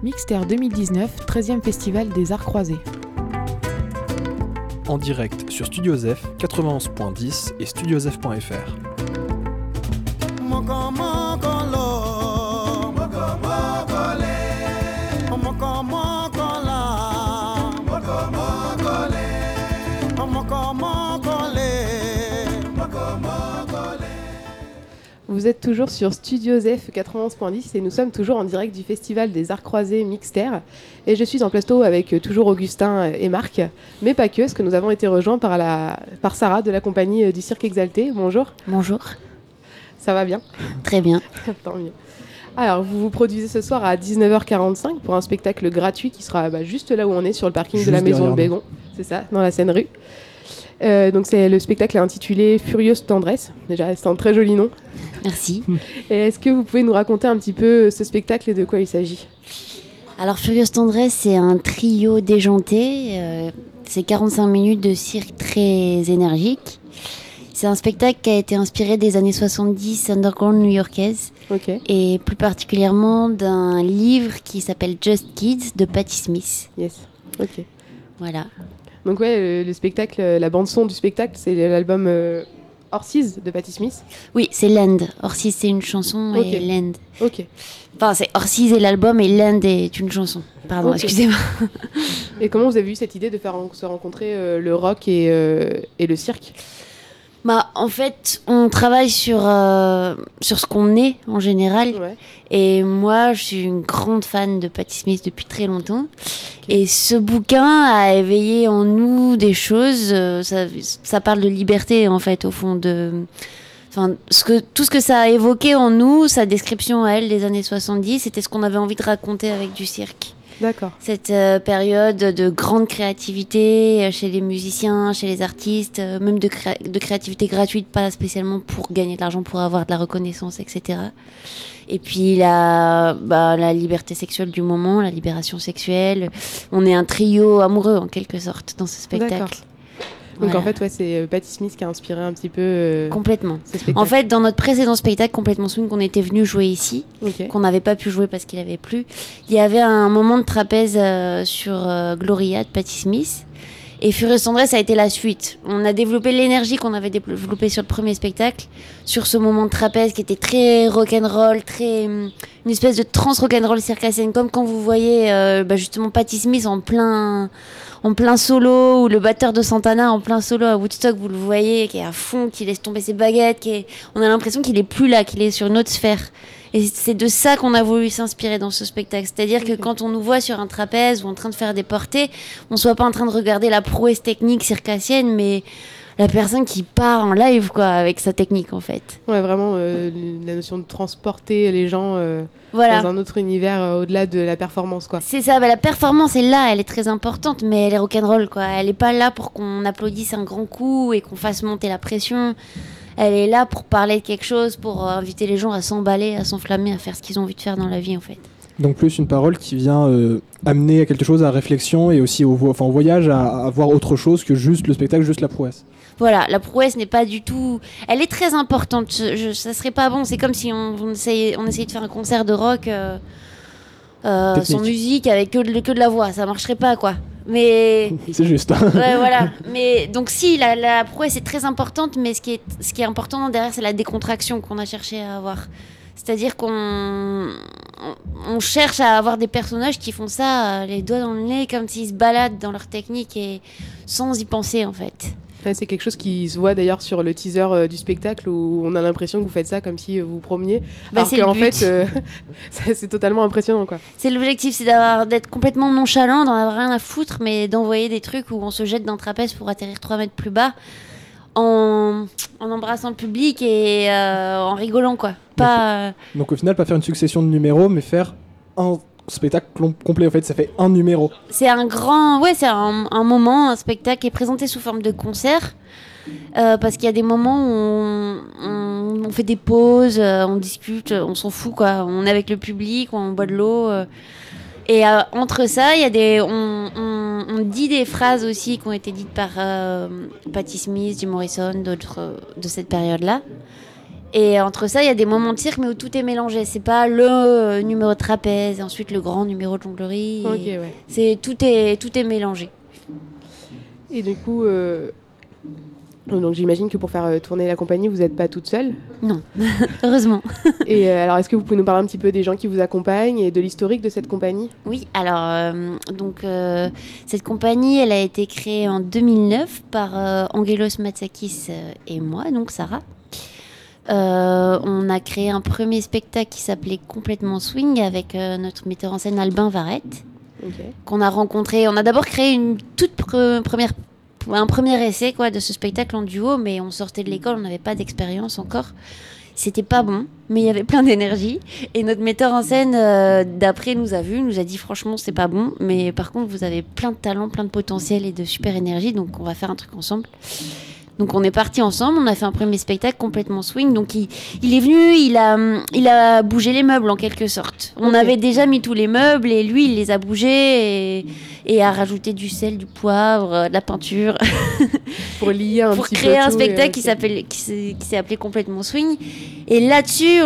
Mixter 2019, 13e Festival des Arts Croisés. En direct sur Studio Zef 91.10 et studiozef.fr. Vous êtes toujours sur Studio Zef 91.10 et nous sommes toujours en direct du Festival des Arts Croisés Mixter. Et je suis en plateau avec toujours Augustin et Marc, mais pas que, parce que nous avons été rejoints par Sarah de la compagnie du Cirque Exalté. Bonjour. Bonjour. Ça va bien ? Très bien. Tant mieux. Alors, vous vous produisez ce soir à 19h45 pour un spectacle gratuit qui sera juste là où on est, sur le parking de la Maison de Bégon. C'est ça, dans la Seine-Rue. Donc le spectacle est intitulé Furieuse Tendresse. Déjà, c'est un très joli nom. Merci. Et est-ce que vous pouvez nous raconter un petit peu ce spectacle et de quoi il s'agit ? Alors Furieuse Tendresse, c'est un trio déjanté. C'est 45 minutes de cirque très énergique. C'est un spectacle qui a été inspiré des années 70 underground new-yorkaise. Okay. Et plus particulièrement d'un livre qui s'appelle Just Kids de Patti Smith. Yes, ok. Voilà. Donc ouais, le spectacle, la bande-son du spectacle, c'est l'album Horses de Patti Smith. Oui, c'est Land. Horses, c'est une chanson et Land. Ok. Enfin, c'est Horses et l'album et Land est une chanson. Pardon, excusez-moi. Et comment vous avez eu cette idée de faire se rencontrer le rock et le cirque ? Bah, en fait, on travaille sur ce qu'on est en général. Ouais. Et moi, je suis une grande fan de Patti Smith depuis très longtemps. Okay. Et ce bouquin a éveillé en nous des choses. Ça parle de liberté, en fait, au fond. Tout ce que ça a évoqué en nous, sa description à elle des années 70, c'était ce qu'on avait envie de raconter avec du cirque. D'accord. Cette période de grande créativité chez les musiciens, chez les artistes, même de créativité gratuite, pas spécialement pour gagner de l'argent, pour avoir de la reconnaissance, etc. Et puis la liberté sexuelle du moment, la libération sexuelle. On est un trio amoureux en quelque sorte dans ce spectacle. D'accord. Donc voilà. En fait, c'est Patti Smith qui a inspiré un petit peu complètement. En fait, dans notre précédent spectacle, Complètement Swing, qu'on était venu jouer ici, qu'on n'avait pas pu jouer parce qu'il avait plu, il y avait un moment de trapèze sur Gloria de Patti Smith. Et Furieuse Tendresse a été la suite. On a développé l'énergie qu'on avait développée sur le premier spectacle, sur ce moment de trapèze qui était très rock'n'roll, une espèce de trance rock'n'roll circassienne, comme quand vous voyez justement Patti Smith en plein solo, ou le batteur de Santana en plein solo à Woodstock, vous le voyez, qui est à fond, qui laisse tomber ses baguettes, on a l'impression qu'il est plus là, qu'il est sur une autre sphère. Et c'est de ça qu'on a voulu s'inspirer dans ce spectacle. C'est-à-dire que quand on nous voit sur un trapèze ou en train de faire des portées, on soit pas en train de regarder la prouesse technique circassienne, mais la personne qui part en live, quoi, avec sa technique, en fait. Ouais, vraiment, la notion de transporter les gens voilà. Dans un autre univers au-delà de la performance, quoi. C'est ça, la performance est là, elle est très importante, mais elle est rock'n'roll, quoi. Elle est pas là pour qu'on applaudisse un grand coup et qu'on fasse monter la pression. Elle est là pour parler de quelque chose, pour inviter les gens à s'emballer, à s'enflammer, à faire ce qu'ils ont envie de faire dans la vie, en fait. Donc plus une parole qui vient amener à quelque chose, à réflexion et aussi au voyage à voir autre chose que juste le spectacle, juste la prouesse. Voilà, la prouesse n'est pas du tout... Elle est très importante, ça serait pas bon, c'est comme si on essayait de faire un concert de rock sans musique avec que de la voix, ça marcherait pas, quoi. Mais c'est juste. Ouais, voilà. Mais donc si la prouesse est très importante, mais ce qui est important derrière, c'est la décontraction qu'on a cherché à avoir. C'est-à-dire qu'on cherche à avoir des personnages qui font ça, les doigts dans le nez, comme s'ils se baladent dans leur technique et sans y penser, en fait. Ouais, c'est quelque chose qui se voit d'ailleurs sur le teaser du spectacle, où on a l'impression que vous faites ça comme si vous promeniez. Alors qu'en fait, c'est totalement impressionnant, quoi. C'est l'objectif, c'est d'être complètement nonchalant, d'en avoir rien à foutre, mais d'envoyer des trucs où on se jette d'un trapèze pour atterrir 3 mètres plus bas, en embrassant le public et en rigolant, quoi. Donc au final, pas faire une succession de numéros, mais faire un spectacle complet. En fait, ça fait un numéro. C'est un moment, un spectacle qui est présenté sous forme de concert, parce qu'il y a des moments où on fait des pauses, on discute, on s'en fout, quoi. On est avec le public, on boit de l'eau. Et entre ça, il y a on dit des phrases aussi qui ont été dites par Patti Smith, Jim Morrison, d'autres de cette période-là. Et entre ça, il y a des moments de cirque, mais où tout est mélangé. C'est pas le numéro de trapèze, et ensuite le grand numéro de jonglerie. Ok, ouais. Tout est mélangé. Et du coup, donc j'imagine que pour faire tourner la compagnie, vous n'êtes pas toute seule. Non, heureusement. Et alors, est-ce que vous pouvez nous parler un petit peu des gens qui vous accompagnent et de l'historique de cette compagnie ? Oui, alors, cette compagnie, elle a été créée en 2009 par Angelos Matsakis et moi, donc Sarah. On a créé un premier spectacle qui s'appelait Complètement Swing avec notre metteur en scène Albin Varette, qu'on a rencontré. On a d'abord créé une un premier essai de ce spectacle en duo, mais on sortait de l'école, on n'avait pas d'expérience encore. C'était pas bon, mais il y avait plein d'énergie. Et notre metteur en scène, d'après, nous a dit franchement, c'est pas bon, mais par contre, vous avez plein de talent, plein de potentiel et de super énergie, donc on va faire un truc ensemble. Donc on est partis ensemble, on a fait un premier spectacle Complètement Swing. Donc il est venu, il a bougé les meubles en quelque sorte. On avait déjà mis tous les meubles et lui il les a bougés et a rajouté du sel, du poivre, de la peinture pour lier un pour petit créer peu un tout spectacle qui s'est appelé Complètement Swing. Et là-dessus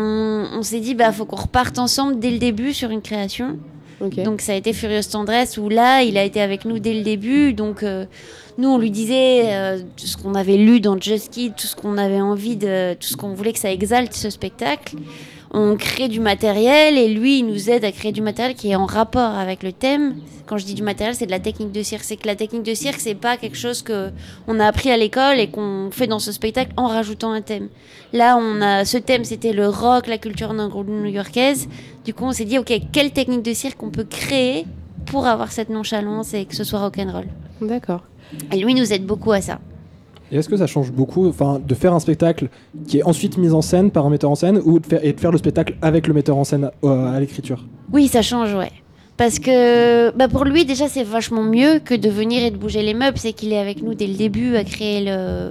on s'est dit faut qu'on reparte ensemble dès le début sur une création. Donc ça a été Furieuse Tendresse où là il a été avec nous dès le début. Donc nous on lui disait tout ce qu'on avait lu dans Just Kids, tout ce qu'on avait envie de, tout ce qu'on voulait que ça exalte ce spectacle. On crée du matériel et lui il nous aide à créer du matériel qui est en rapport avec le thème. Quand je dis du matériel, c'est de la technique de cirque. C'est que la technique de cirque, c'est pas quelque chose que on a appris à l'école et qu'on fait dans ce spectacle en rajoutant un thème. Là, ce thème, c'était le rock, la culture new-yorkaise. Du coup, on s'est dit, ok, quelle technique de cirque on peut créer pour avoir cette nonchalance et que ce soit rock'n'roll. D'accord. Et lui nous aide beaucoup à ça. Et est-ce que ça change beaucoup de faire un spectacle qui est ensuite mis en scène par un metteur en scène ou de faire le spectacle avec le metteur en scène à l'écriture ? Oui, ça change, ouais. Parce que pour lui, déjà, c'est vachement mieux que de venir et de bouger les meubles. C'est qu'il est avec nous dès le début à créer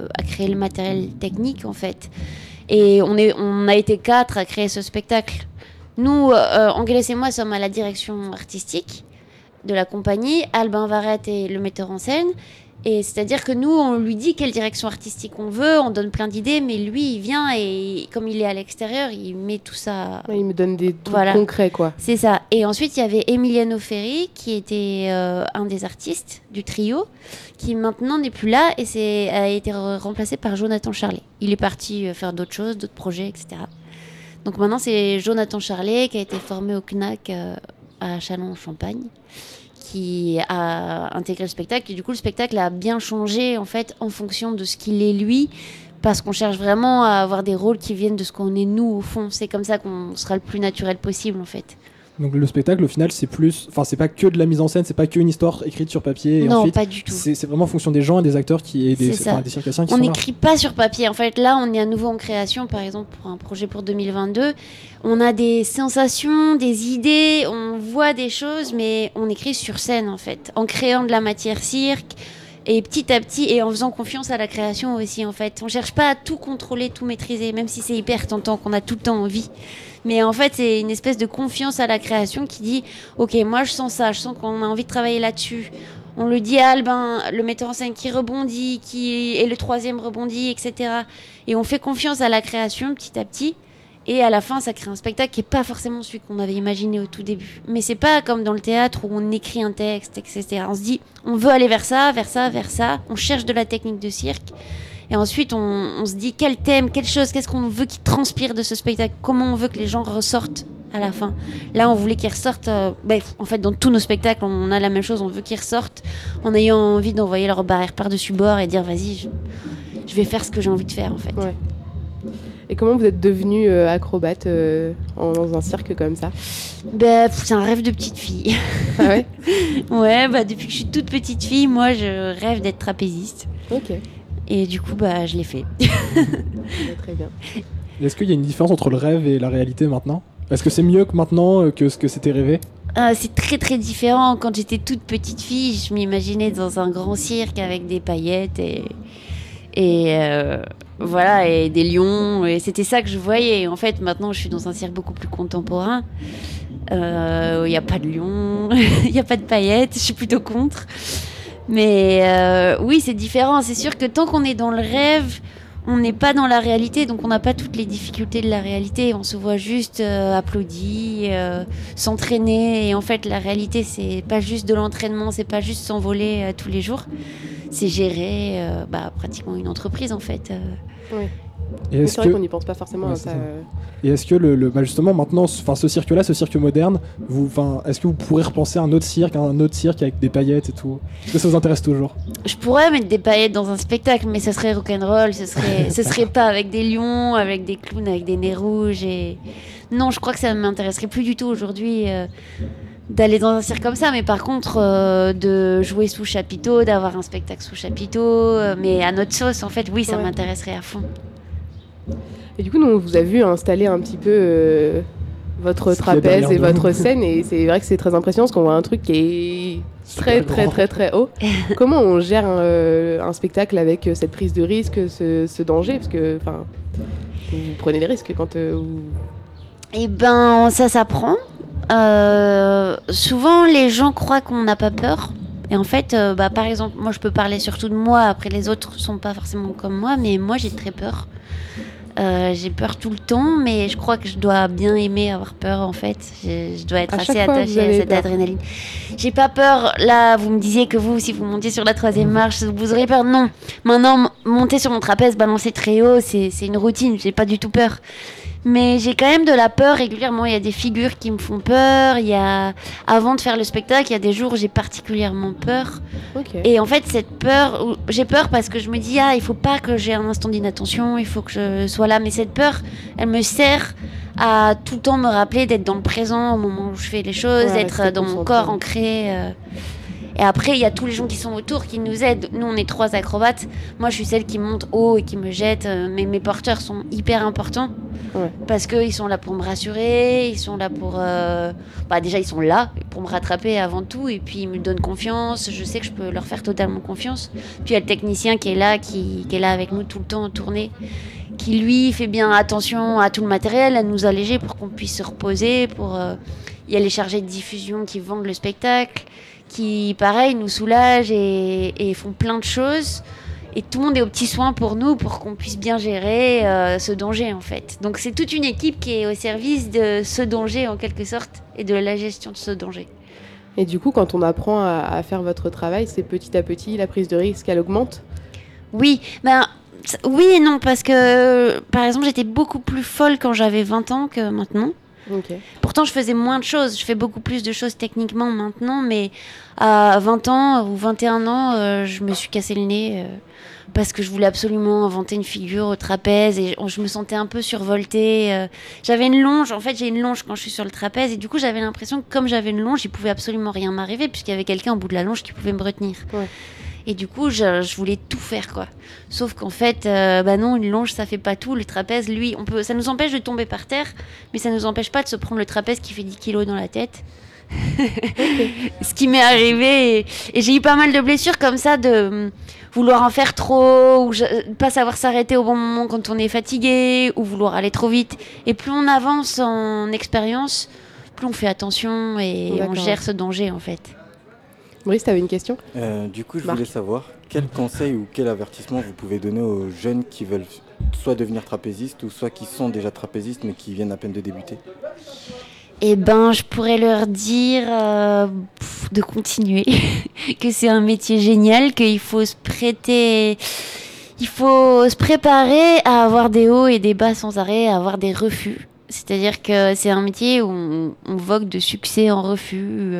le matériel technique, en fait. Et on a été 4 à créer ce spectacle. Nous, Angelos et moi, sommes à la direction artistique de la compagnie. Albin Varette est le metteur en scène. Et c'est-à-dire que nous, on lui dit quelle direction artistique on veut, on donne plein d'idées, mais lui, il vient et comme il est à l'extérieur, il met tout ça... Ouais, il me donne des trucs concrets, quoi. C'est ça. Et ensuite, il y avait Emiliano Ferri, qui était un des artistes du trio, qui maintenant n'est plus là et a été remplacé par Jonathan Charlet. Il est parti faire d'autres choses, d'autres projets, etc. Donc maintenant, c'est Jonathan Charlet qui a été formé au CNAC à Châlons-en-Champagne, qui a intégré le spectacle. Et du coup, le spectacle a bien changé en fait en fonction de ce qu'il est lui, parce qu'on cherche vraiment à avoir des rôles qui viennent de ce qu'on est nous au fond. C'est comme ça qu'on sera le plus naturel possible en fait. Donc le spectacle au final c'est c'est pas que de la mise en scène, c'est pas qu'une histoire écrite sur papier. Et non, ensuite, pas du tout. C'est vraiment en fonction des gens et des acteurs des circassiens qui on sont là. On n'écrit pas sur papier. En fait, là, on est à nouveau en création, par exemple, pour un projet pour 2022. On a des sensations, des idées, on voit des choses, mais on écrit sur scène, en fait, en créant de la matière cirque. Et petit à petit, et en faisant confiance à la création aussi, en fait. On cherche pas à tout contrôler, tout maîtriser, même si c'est hyper tentant, qu'on a tout le temps envie. Mais en fait, c'est une espèce de confiance à la création qui dit « Ok, moi je sens ça, je sens qu'on a envie de travailler là-dessus. » On le dit à Albin, le metteur en scène qui rebondit, et le troisième rebondit, etc. Et on fait confiance à la création petit à petit. Et à la fin, ça crée un spectacle qui n'est pas forcément celui qu'on avait imaginé au tout début. Mais c'est pas comme dans le théâtre où on écrit un texte, etc. On se dit, on veut aller vers ça, vers ça, vers ça. On cherche de la technique de cirque. Et ensuite, on se dit quel thème, quelle chose, qu'est-ce qu'on veut qui transpire de ce spectacle, comment on veut que les gens ressortent à la fin. Là, on voulait qu'ils ressortent. En fait, dans tous nos spectacles, on a la même chose. On veut qu'ils ressortent en ayant envie d'envoyer leur barrière par-dessus bord et dire, vas-y, je vais faire ce que j'ai envie de faire, en fait. Ouais. Et comment vous êtes devenue acrobate dans un cirque comme ça ? C'est un rêve de petite fille. Ah ouais ? Ouais, depuis que je suis toute petite fille, moi, je rêve d'être trapéziste. Ok. Et du coup, je l'ai fait. Très bien. Est-ce qu'il y a une différence entre le rêve et la réalité maintenant ? Est-ce que c'est mieux que maintenant que ce que c'était rêvé ? C'est très très différent. Quand j'étais toute petite fille, je m'imaginais dans un grand cirque avec des paillettes et voilà, et des lions, et c'était ça que je voyais. En fait, maintenant, je suis dans un cirque beaucoup plus contemporain. Il n'y a pas de lions, il n'y a pas de paillettes, je suis plutôt contre. Mais oui, c'est différent. C'est sûr que tant qu'on est dans le rêve, on n'est pas dans la réalité, donc on n'a pas toutes les difficultés de la réalité. On se voit juste applaudi, s'entraîner. Et en fait, la réalité, c'est pas juste de l'entraînement, c'est pas juste s'envoler tous les jours. C'est gérer pratiquement une entreprise, en fait. Oui. Et c'est vrai qu'on n'y pense pas forcément à ça. Et est-ce que justement maintenant, ce cirque-là, ce cirque moderne, est-ce que vous pourrez repenser à un autre cirque avec des paillettes et tout? Est-ce que ça vous intéresse toujours? Je pourrais mettre des paillettes dans un spectacle, mais ça serait rock'n'roll, ce serait pas avec des lions, avec des clowns, avec des nez rouges. Non, je crois que ça ne m'intéresserait plus du tout aujourd'hui d'aller dans un cirque comme ça, mais par contre de jouer sous chapiteau, d'avoir un spectacle sous chapiteau, mais à notre sauce, en fait, oui, ça m'intéresserait à fond. Et du coup, nous, on vous a vu installer un petit peu votre trapèze et votre scène, et c'est vrai que c'est très impressionnant parce qu'on voit un truc qui est très haut. Comment on gère un spectacle avec cette prise de risque, ce danger? Parce que vous prenez des risques quand vous... Eh ben, ça s'apprend. Souvent, les gens croient qu'on n'a pas peur. Et en fait, par exemple, moi, je peux parler surtout de moi. Après, les autres sont pas forcément comme moi, mais moi, j'ai très peur. J'ai peur tout le temps, mais je crois que je dois bien aimer avoir peur, en fait. Je dois être assez attachée à cette adrénaline. J'ai pas peur. Là, vous me disiez que vous, si vous montiez sur la 3e marche, vous aurez peur. Non. Maintenant, monter sur mon trapèze, balancer très haut, c'est une routine. J'ai pas du tout peur. Mais j'ai quand même de la peur régulièrement. Il y a des figures qui me font peur. Avant de faire le spectacle, il y a des jours où j'ai particulièrement peur. Okay. Et en fait, cette peur, j'ai peur parce que je me dis, il faut pas que j'ai un instant d'inattention, il faut que je sois là. Mais cette peur, elle me sert à tout le temps me rappeler d'être dans le présent au moment où je fais les choses, d'être dans mon corps ancré. Et après, il y a tous les gens qui sont autour, qui nous aident. Nous, on est 3 acrobates. Moi, je suis celle qui monte haut et qui me jette. Mais mes porteurs sont hyper importants. Parce qu'ils sont là pour me rassurer. Ils sont là pour... déjà, ils sont là pour me rattraper avant tout. Et puis, ils me donnent confiance. Je sais que je peux leur faire totalement confiance. Puis, il y a le technicien qui est là, qui est là avec nous tout le temps en tournée. Qui, lui, fait bien attention à tout le matériel, à nous alléger pour qu'on puisse se reposer. Il y a les chargés de diffusion qui vendent le spectacle, qui, pareil, nous soulagent et font plein de choses. Et tout le monde est aux petits soins pour nous, pour qu'on puisse bien gérer ce danger, en fait. Donc, c'est toute une équipe qui est au service de ce danger, en quelque sorte, et de la gestion de ce danger. Et du coup, quand on apprend à faire votre travail, c'est petit à petit, la prise de risque, elle augmente? Oui, oui et non, parce que, par exemple, j'étais beaucoup plus folle quand j'avais 20 ans que maintenant. Okay. Pourtant, je faisais moins de choses. Je fais beaucoup plus de choses techniquement maintenant, mais à 20 ans ou 21 ans, je me suis cassé le nez parce que je voulais absolument inventer une figure au trapèze et je me sentais un peu survoltée. J'avais une longe. En fait, j'ai une longe quand je suis sur le trapèze et du coup, j'avais l'impression que comme j'avais une longe, il pouvait absolument rien m'arriver puisqu'il y avait quelqu'un au bout de la longe qui pouvait me retenir. Ouais. Et du coup, je voulais tout faire, quoi. Sauf qu'en fait, non, une longe, ça fait pas tout. Le trapèze, lui, ça nous empêche de tomber par terre, mais ça nous empêche pas de se prendre le trapèze qui fait 10 kilos dans la tête. Ce qui m'est arrivé. Et j'ai eu pas mal de blessures comme ça, de vouloir en faire trop, ou pas savoir s'arrêter au bon moment quand on est fatigué, ou vouloir aller trop vite. Et plus on avance en expérience, plus on fait attention et on gère ce danger, en fait. Maurice, tu avais une question? Du coup, je voulais savoir quel conseil ou quel avertissement vous pouvez donner aux jeunes qui veulent soit devenir trapézistes ou soit qui sont déjà trapézistes mais qui viennent à peine de débuter. Eh ben, je pourrais leur dire de continuer, que c'est un métier génial, qu'il faut se prêter, il faut se préparer à avoir des hauts et des bas sans arrêt, à avoir des refus. C'est-à-dire que c'est un métier où on vogue de succès en refus.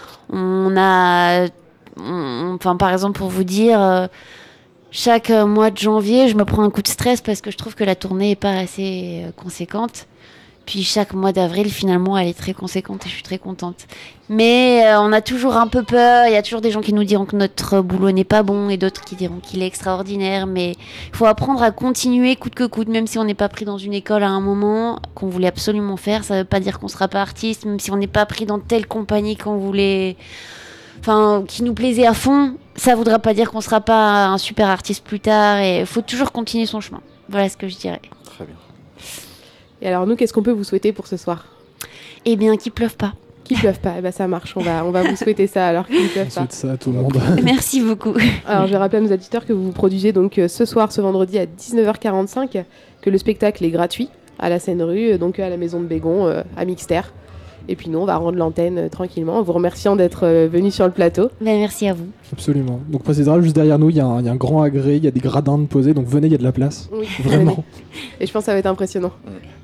Par exemple, pour vous dire, chaque mois de janvier, je me prends un coup de stress parce que je trouve que la tournée n'est pas assez conséquente. Puis chaque mois d'avril, finalement, elle est très conséquente et je suis très contente. Mais on a toujours un peu peur. Il y a toujours des gens qui nous diront que notre boulot n'est pas bon et d'autres qui diront qu'il est extraordinaire. Mais il faut apprendre à continuer coûte que coûte, même si on n'est pas pris dans une école à un moment qu'on voulait absolument faire. Ça ne veut pas dire qu'on ne sera pas artiste, même si on n'est pas pris dans telle compagnie qu'on voulait... qui nous plaisait à fond. Ça ne voudra pas dire qu'on ne sera pas un super artiste plus tard. Et il faut toujours continuer son chemin. Voilà ce que je dirais. Très bien. Et alors nous, qu'est-ce qu'on peut vous souhaiter pour ce soir? Eh bien, qu'il pleuve pas. Qui pleuvent pas, ça marche, on va vous souhaiter ça alors qu'ils ne pleuvent On pas. souhaite ça à tout le monde. Merci beaucoup. Alors je vais rappeler à nos auditeurs que vous produisez donc ce soir, ce vendredi à 19h45, que le spectacle est gratuit à la Seine-Rue, donc à la Maison de Bégon, à Mixter. Et puis nous, on va rendre l'antenne tranquillement, en vous remerciant d'être venus sur le plateau. Merci à vous. Absolument. Donc précisément, juste derrière nous, il y a un grand agrès, il y a des gradins de posés, donc venez, il y a de la place. Oui, Vraiment. Et je pense que ça va être impressionnant. Ouais.